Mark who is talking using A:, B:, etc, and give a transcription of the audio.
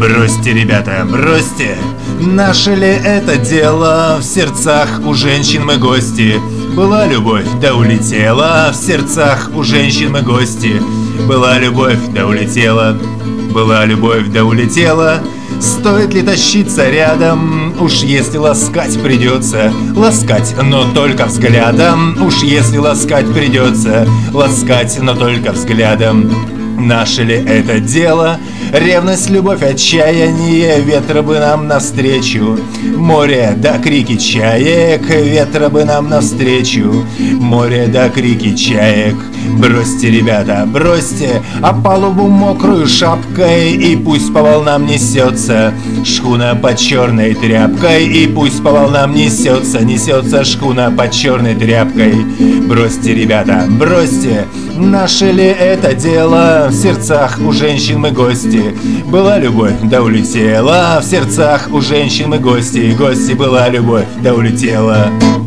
A: Бросьте, ребята, бросьте. Наше ли это дело? В сердцах у женщин мы гости. Была любовь, да улетела. В сердцах у женщин мы гости. Была любовь, да улетела. Была любовь, да улетела. Стоит ли тащиться рядом? Уж если ласкать придется, ласкать, но только взглядом. Уж если ласкать придется, ласкать, но только взглядом. Наше ли это дело? Ревность, любовь, отчаяние, ветра бы нам навстречу. Море да крики чаек, ветра бы нам навстречу. Море да крики чаек. Бросьте, ребята, бросьте, а палубу мокрую шапкой, и пусть по волнам несется шхуна под черной тряпкой. И пусть по волнам несется, несется шхуна под черной тряпкой. Бросьте, ребята, бросьте. Наше ли это дело? В сердцах у женщин мы гости. Была любовь, да улетела. В сердцах у женщин мы гости. Гости, была любовь, да улетела.